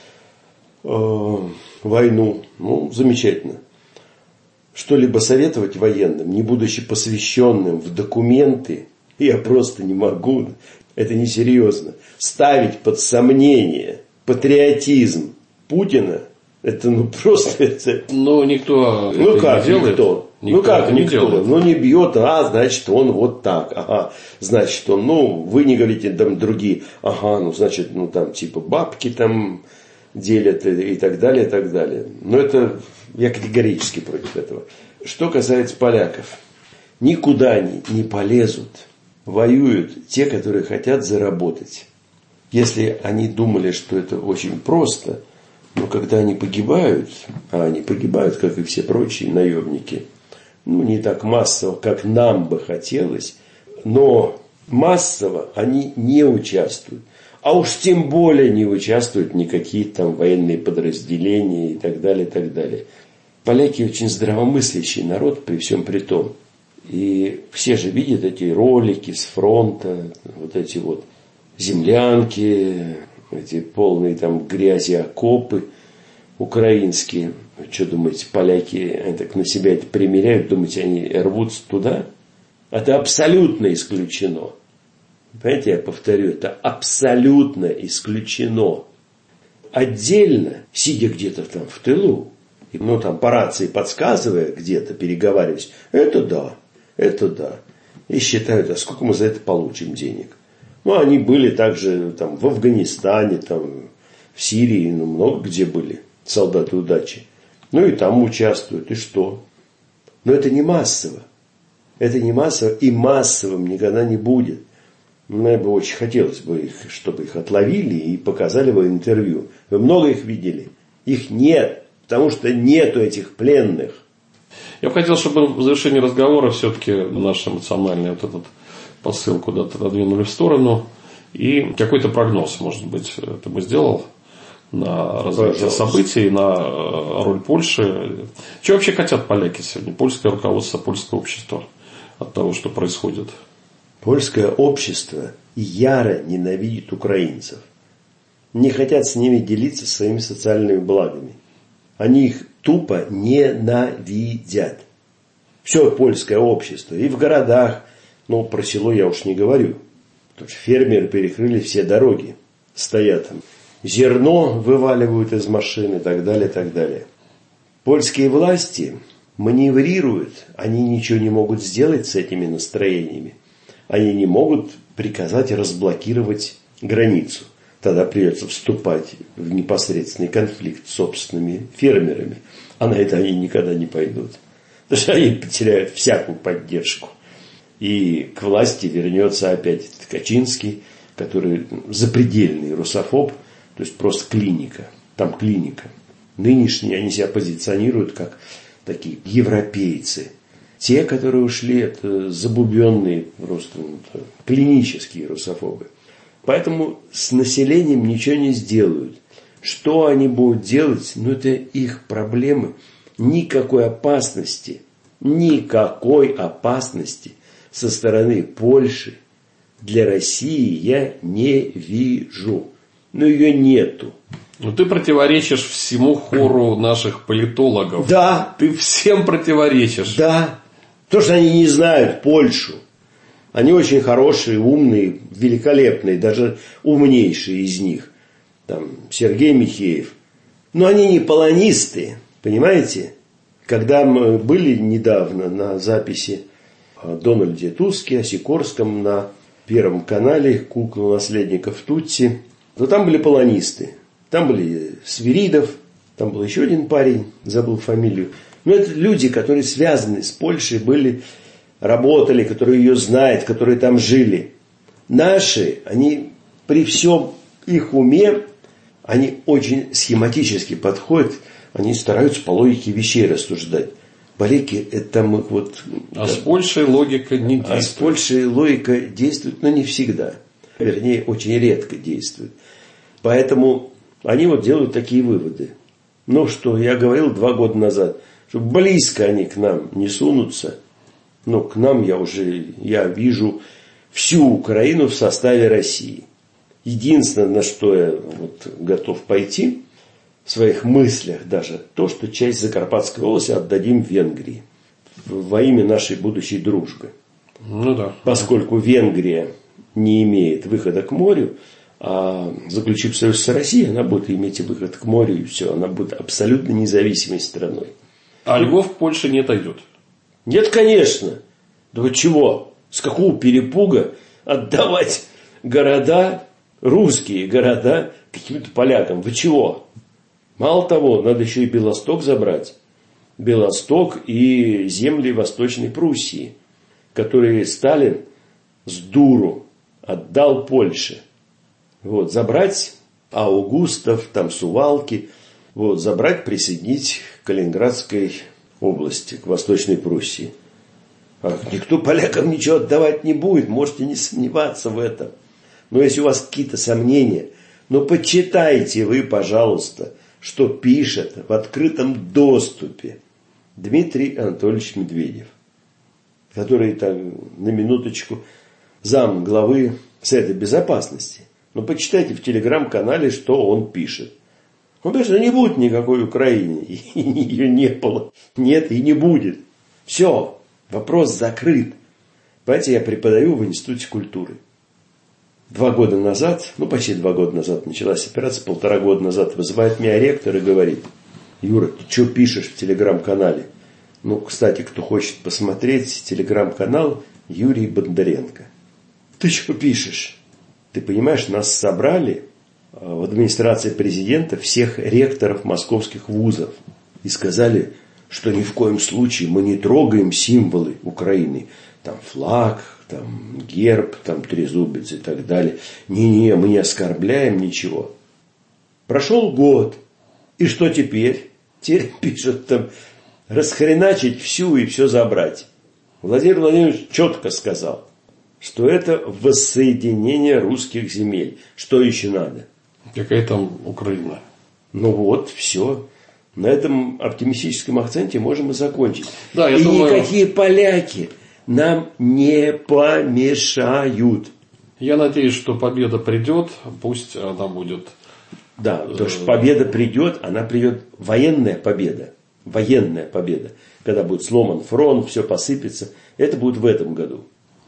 э, войну. Ну, замечательно. Что-либо советовать военным, не будучи посвященным в документы, я просто не могу. Это несерьезно. Ставить под сомнение патриотизм Путина, это ну просто... Это... Но никто ну это как не делает. Никто? Никто ну как не никто? Делает. Ну не бьет, а значит он вот так. Ага, значит он, ну вы не говорите там другие. Ага, ну значит, ну там типа бабки там делят и, и так далее, и так далее. Но это я категорически против этого. Что касается поляков. Никуда они не полезут. Воюют те, которые хотят заработать. Если они думали, что это очень просто, но когда они погибают, а они погибают, как и все прочие наемники, ну не так массово, как нам бы хотелось, но массово они не участвуют. А уж тем более не участвуют никакие там военные подразделения и так далее, и так далее. Поляки очень здравомыслящий народ при всем при том. И все же видят эти ролики с фронта, вот эти вот землянки, эти полные там грязи окопы украинские. Что думаете, поляки они так на себя это примеряют? Думаете, они рвутся туда? Это абсолютно исключено. Понимаете, я повторю, это абсолютно исключено. Отдельно, сидя где-то там в тылу, ну там по рации подсказывая где-то, переговариваясь, это да. Это да. И считают, а сколько мы за это получим денег. Ну, они были также там, в Афганистане, там, в Сирии, ну, много где были солдаты удачи. Ну, и там участвуют. И что? Но это не массово. Это не массово, и массовым никогда не будет. Мне бы очень хотелось бы, их, чтобы их отловили и показали бы интервью. Вы много их видели? Их нет. потому что нету этих пленных. Я бы хотел, чтобы в завершении разговора все-таки наш эмоциональный вот этот посыл куда-то отодвинули в сторону. И какой-то прогноз, может быть, ты бы сделал на развитие Пожалуйста. событий, на роль Польши. Что вообще хотят поляки сегодня? Польское руководство, польское общество от того, что происходит? Польское общество яро ненавидит украинцев. Не хотят с ними делиться своими социальными благами. Они их тупо ненавидят. Все польское общество. И в городах, ну, про село я уж не говорю. Потому что фермеры перекрыли все дороги. Стоят там. Зерно вываливают из машин и так далее, и так далее. Польские власти маневрируют. Они ничего не могут сделать с этими настроениями. Они не могут приказать разблокировать границу. Тогда придется вступать в непосредственный конфликт с собственными фермерами. А на это они никогда не пойдут. Потому что они потеряют всякую поддержку. И к власти вернется опять Качинский, который запредельный русофоб, то есть просто клиника. Там клиника. Нынешние они себя позиционируют как такие европейцы. Те, которые ушли, это забубенные, просто это, клинические русофобы. Поэтому с населением ничего не сделают. Что они будут делать, ну это их проблемы. Никакой опасности, никакой опасности со стороны Польши для России я не вижу. Но ее нету. Ну ты противоречишь всему хору наших политологов. Да. Ты всем противоречишь. Да. Потому что они не знают Польшу. Они очень хорошие, умные, великолепные, даже умнейшие из них. Там Сергей Михеев. Но они не полонисты, понимаете? Когда мы были недавно на записи о Дональде Туске, о Сикорском на Первом канале «Кукла наследников Тутси», то там были полонисты. Там были Свиридов, там был еще один парень, забыл фамилию. Но это люди, которые связаны с Польшей, были, работали, которые ее знают, которые там жили. Наши, они при всем их уме, они очень схематически подходят, они стараются по логике вещей рассуждать. Поляки, это мы вот... А с Польшей логика не действует. А с Польшей логика действует, но не всегда. Вернее, очень редко действует. Поэтому они вот делают такие выводы. Ну что, я говорил два года назад, что близко они к нам не сунутся. Но к нам я уже, я вижу всю Украину в составе России. Единственное, на что я вот готов пойти, в своих мыслях даже, то, что часть Закарпатской области отдадим Венгрии. Во имя нашей будущей дружбы. Ну да. Поскольку Венгрия не имеет выхода к морю, а заключив союз с Россией, она будет иметь выход к морю, и все. Она будет абсолютно независимой страной. А Львов к Польше не отойдет? Нет, конечно. Да вы чего? С какого перепуга отдавать города, русские города, каким-то полякам? Вы чего? Мало того, надо еще и Белосток забрать. Белосток и земли Восточной Пруссии, которые Сталин с дуру отдал Польше. Вот, забрать Аугустов, там Сувалки, вот, забрать, присоединить к Калининградской области, к Восточной Пруссии. А никто полякам ничего отдавать не будет, можете не сомневаться в этом. Но если у вас какие-то сомнения, ну почитайте вы, пожалуйста, что пишет в открытом доступе Дмитрий Анатольевич Медведев, который там на минуточку зам главы Совета Безопасности. Но почитайте в телеграм-канале, что он пишет. Он пишет, что не будет никакой Украины. И ее не было. Нет и не будет. Все. Вопрос закрыт. Понимаете, я преподаю в Институте культуры. Два года назад, ну почти два года назад началась операция, полтора года назад вызывает меня ректор и говорит: Юра, ты что пишешь в телеграм-канале? Ну, кстати, кто хочет посмотреть телеграм-канал Юрий Бондаренко. Ты что пишешь? Ты понимаешь, нас собрали в администрации президента всех ректоров московских вузов и сказали, что ни в коем случае мы не трогаем символы Украины. Там флаг, там герб, там трезубец и так далее. Не-не, мы не оскорбляем ничего. Прошел год. И что теперь? Теперь пишут там расхреначить всю и все забрать. Владимир Владимирович четко сказал, что это воссоединение русских земель. Что еще надо? Какая там Украина? Ну вот, все. На этом оптимистическом акценте можем и закончить. Да, я и думаю... никакие поляки нам не помешают. Я надеюсь, что победа придет, пусть она будет... Да, потому что победа придет, она придет, военная победа. Военная победа. Когда будет сломан фронт, все посыпется. Это будет в этом году.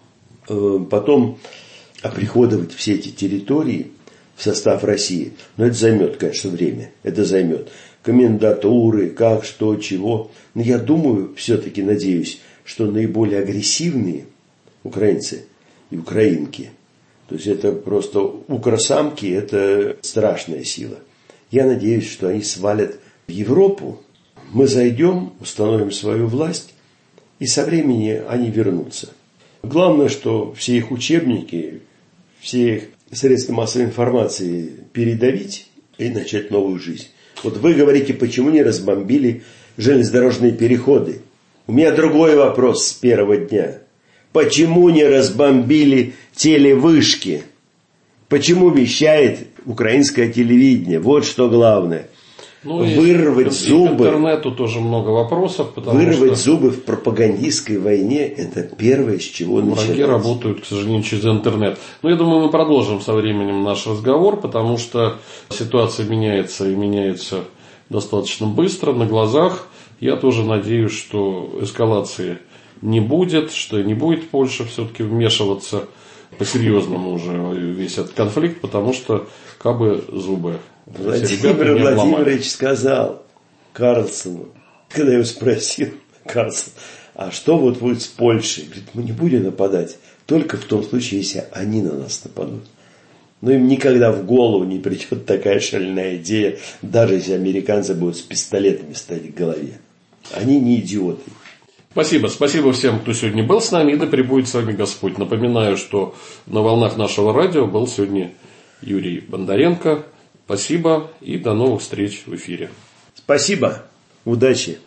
Потом оприходовать все эти территории в состав России. Но это займет, конечно, время. Это займет. Комендатуры, как, что, чего. Но я думаю, все-таки надеюсь, что наиболее агрессивные украинцы и украинки, то есть это просто укросамки, это страшная сила. Я надеюсь, что они свалят в Европу. Мы зайдем, установим свою власть, и со времени они вернутся. Главное, что все их учебники, все их средства массовой информации передавить и начать новую жизнь. Вот вы говорите, почему не разбомбили железнодорожные переходы? У меня другой вопрос с первого дня. Почему не разбомбили телевышки? Почему вещает украинское телевидение? Вот что главное. Ну, вырвать и, зубы. К интернету тоже много вопросов. Вырвать что зубы в пропагандистской войне – это первое, с чего начинать. Враги работают, к сожалению, через интернет. Но я думаю, мы продолжим со временем наш разговор, потому что ситуация меняется и меняется достаточно быстро, на глазах. Я тоже надеюсь, что эскалации не будет, что не будет Польша все-таки вмешиваться по-серьезному уже весь этот конфликт, потому что как бы зубы. Владимир Владимирович сказал Карлсону, когда я его спросил, Карлсон, а что вот будет с Польшей? Говорит, мы не будем нападать, только в том случае, если они на нас нападут. Но им никогда в голову не придет такая шальная идея, даже если американцы будут с пистолетами стоять к голове. Они не идиоты. Спасибо. Спасибо всем, кто сегодня был с нами, и да пребудет с вами Господь. Напоминаю, что на волнах нашего радио был сегодня Юрий Бондаренко. Спасибо и до новых встреч в эфире. Спасибо. Удачи.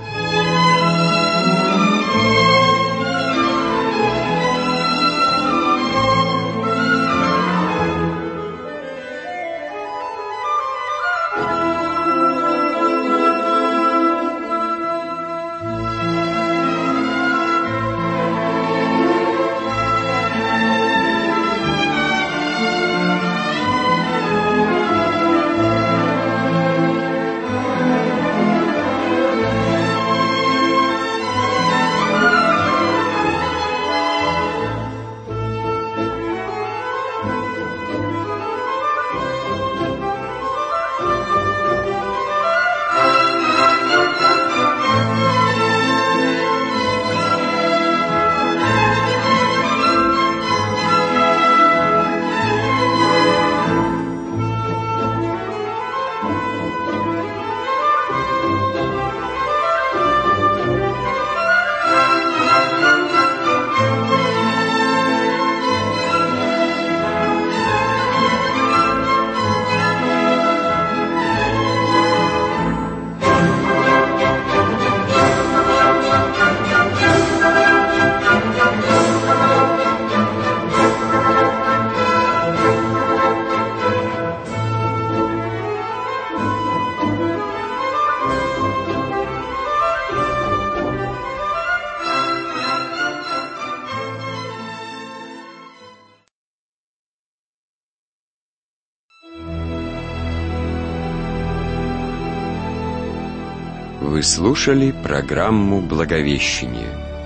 Вы слушали программу «Благовещение».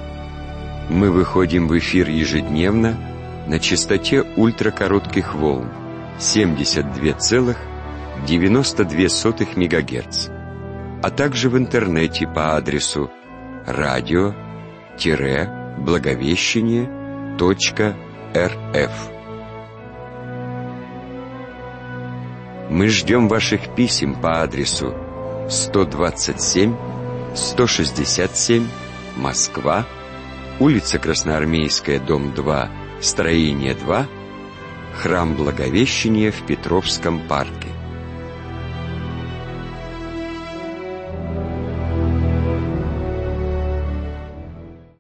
Мы выходим в эфир ежедневно на частоте ультракоротких волн семьдесят два целых девяносто две сотых мегагерц, а также в интернете по адресу радио-благовещение точка рф. Мы ждем ваших писем по адресу сто двадцать семь сто шестьдесят семь, Москва, улица Красноармейская, дом два, строение два, храм Благовещения в Петровском парке.